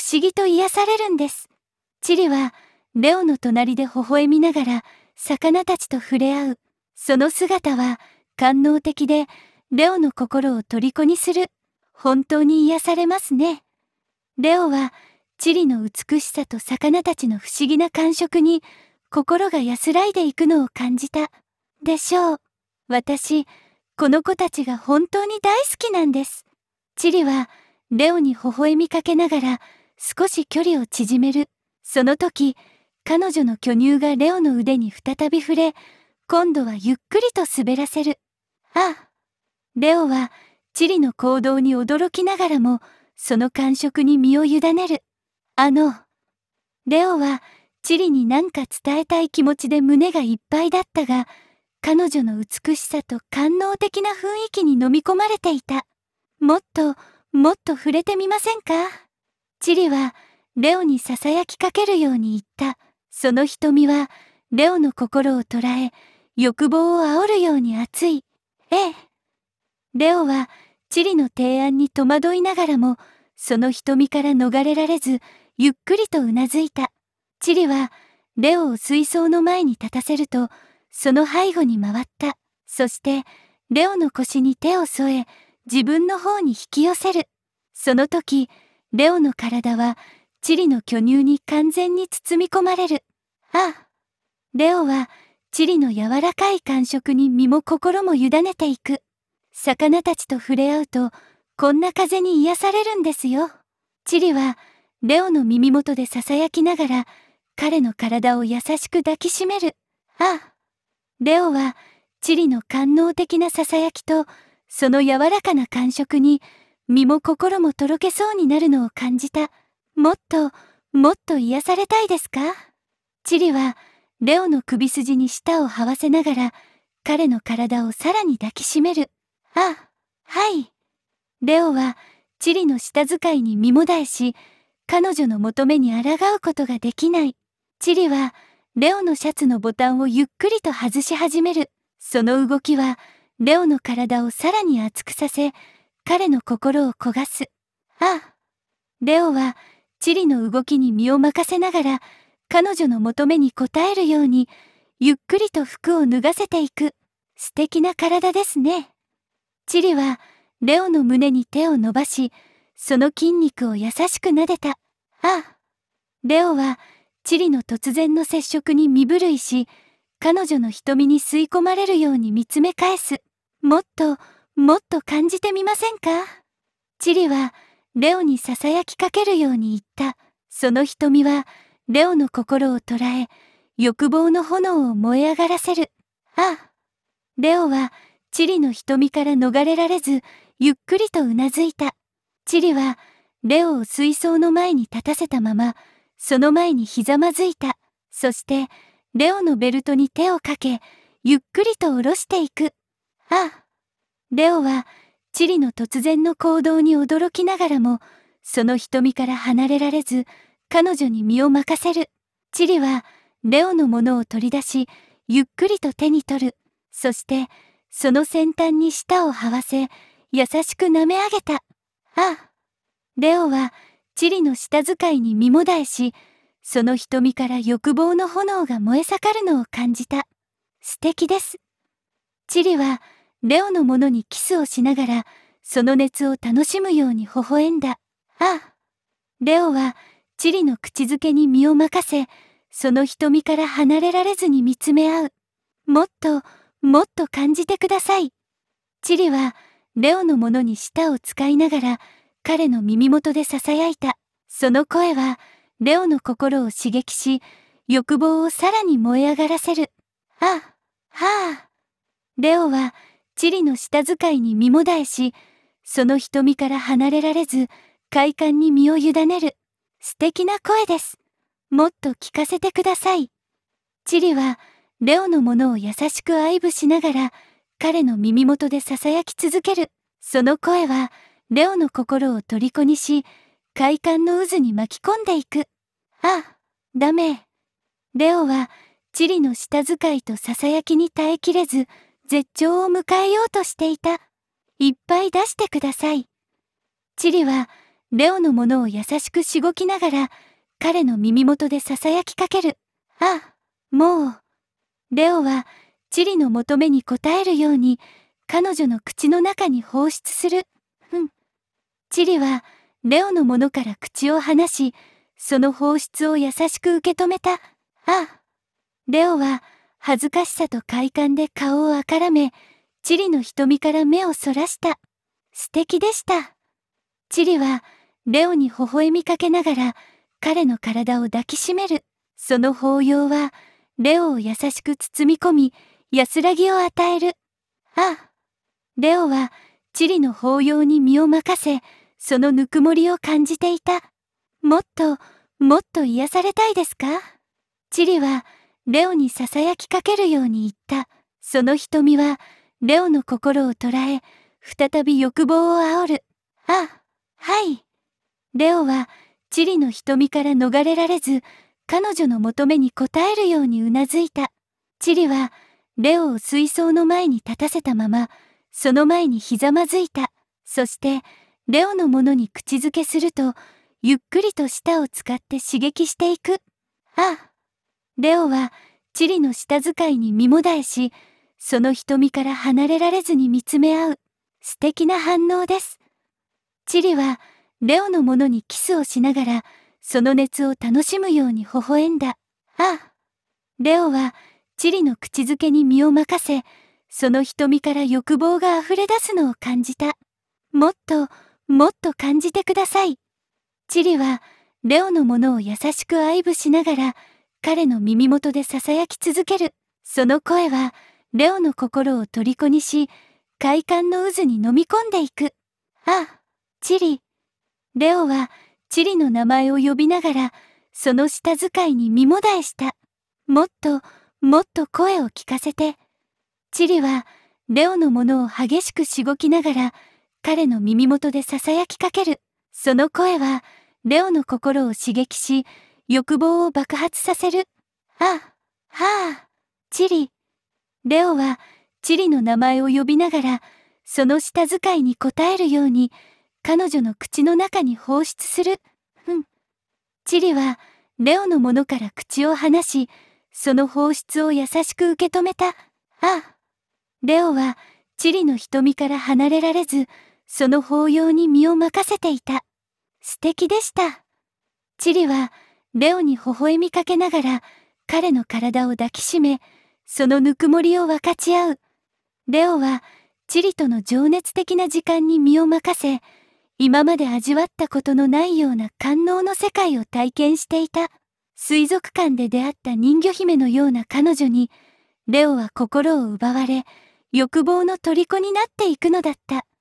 思議と癒されるんです。チリはレオの隣で微笑みながら魚たちと触れ合う。その姿は官能的でレオの心を虜にする。本当に癒されますね。レオはチリの美しさと魚たちの不思議な感触に心が安らいでいくのを感じた。でしょう。私、この子たちが本当に大好きなんです。チリはレオに微笑みかけながら少し距離を縮める。その時、彼女の巨乳がレオの腕に再び触れ、今度はゆっくりと滑らせる。ああ。レオはチリの行動に驚きながらも、その感触に身を委ねる。レオはチリに何か伝えたい気持ちで胸がいっぱいだったが、彼女の美しさと官能的な雰囲気に飲み込まれていた。もっと触れてみませんか？チリはレオに囁きかけるように言った。その瞳はレオの心を捉え、欲望を煽るように熱い。ええ。レオはチリの提案に戸惑いながらも、その瞳から逃れられず、ゆっくりとうなずいた。チリはレオを水槽の前に立たせると、その背後に回った。そしてレオの腰に手を添え、自分の方に引き寄せる。その時、レオの体はチリの巨乳に完全に包み込まれる。ああ。レオはチリの柔らかい感触に身も心も委ねていく。魚たちと触れ合うと、こんな風に癒されるんですよ。チリはレオの耳元で囁きながら、彼の体を優しく抱きしめる。ああ。レオはチリの官能的な囁きと、その柔らかな感触に身も心もとろけそうになるのを感じた。もっと癒されたいですか？チリはレオの首筋に舌を這わせながら、彼の体をさらに抱きしめる。ああ、はい。レオはチリの舌遣いに身もだえし、彼女の求めに抗うことができない。チリはレオのシャツのボタンをゆっくりと外し始める。その動きはレオの体をさらに熱くさせ、彼の心を焦がす。ああ。レオはチリの動きに身を任せながら、彼女の求めに応えるように、ゆっくりと服を脱がせていく。素敵な体ですね。チリはレオの胸に手を伸ばし、その筋肉を優しく撫でた。ああ。レオはチリの突然の接触に身震いし、彼女の瞳に吸い込まれるように見つめ返す。もっと感じてみませんか？チリはレオに囁きかけるように言った。その瞳はレオの心を捉え、欲望の炎を燃え上がらせる。ああ。レオはチリの瞳から逃れられず、ゆっくりとうなずいた。チリはレオを水槽の前に立たせたまま、その前にひざまずいた。そしてレオのベルトに手をかけ、ゆっくりと下ろしていく。ああ。レオはチリの突然の行動に驚きながらも、その瞳から離れられず、彼女に身を任せる。チリはレオのものを取り出し、ゆっくりと手に取る。そしてその先端に舌を這わせ、優しく舐め上げた。ああ。レオはチリの舌遣いに身もだえし、その瞳から欲望の炎が燃え盛るのを感じた。素敵です。チリはレオのものにキスをしながら、その熱を楽しむように微笑んだ。ああ。レオはチリの口づけに身を任せ、その瞳から離れられずに見つめ合う。もっと感じてください。チリはレオのものに舌を使いながら、彼の耳元で囁いた。その声はレオの心を刺激し、欲望をさらに燃え上がらせる。ああ、はあ。レオはチリの舌遣いに身もだえし、その瞳から離れられず、快感に身を委ねる。素敵な声です。もっと聞かせてください。チリはレオのものを優しく愛撫しながら、彼の耳元で囁き続ける。その声はレオの心を虜にし、快感の渦に巻き込んでいく。ああ、ダメ。レオはチリの舌遣いと囁きに耐えきれず、絶頂を迎えようとしていた。いっぱい出してください。チリはレオのものを優しくしごきながら、彼の耳元で囁きかける。あ、もう。レオは、チリの求めに応えるように、彼女の口の中に放出する。チリは、レオのものから口を離し、その放出を優しく受け止めた。レオは、恥ずかしさと快感で顔をあからめ、チリの瞳から目をそらした。素敵でした。チリは、レオに微笑みかけながら、彼の体を抱きしめる。その抱擁は、レオを優しく包み込み、安らぎを与える。レオは、チリの抱擁に身を任せ、そのぬくもりを感じていた。もっと、もっと癒されたいですか？チリは、レオに囁きかけるように言った。その瞳は、レオの心を捉え、再び欲望を煽る。はい。レオは、チリの瞳から逃れられず、彼女の求めに応えるようにうなずいた。チリは、レオを水槽の前に立たせたまま、その前にひざまずいた。そして、レオのものに口づけすると、ゆっくりと舌を使って刺激していく。レオは、チリの舌使いに身もだえし、その瞳から離れられずに見つめ合う。素敵な反応です。チリは、レオのものにキスをしながら、その熱を楽しむように微笑んだ。レオは、チリの口づけに身を任せ、その瞳から欲望があふれ出すのを感じた。もっと、もっと感じてください。チリは、レオのものを優しく愛撫しながら、彼の耳元で囁き続ける。その声は、レオの心を虜にし、快感の渦に飲み込んでいく。チリ。レオは、チリの名前を呼びながら、その舌使いに身もだえした。もっと、もっと声を聞かせて。チリは、レオのものを激しくしごきながら、彼の耳元で囁きかける。その声は、レオの心を刺激し、欲望を爆発させる。チリ。レオは、チリの名前を呼びながら、その舌使いに応えるように、彼女の口の中に放出する。チリは、レオのものから口を離し、その放出を優しく受け止めた。レオは、チリの瞳から離れられず、その抱擁に身を任せていた。素敵でした。チリは、レオに微笑みかけながら、彼の体を抱きしめ、そのぬくもりを分かち合う。レオは、チリとの情熱的な時間に身を任せ、今まで味わったことのないような官能の世界を体験していた。水族館で出会った人魚姫のような彼女に、レオは心を奪われ、欲望の虜になっていくのだった。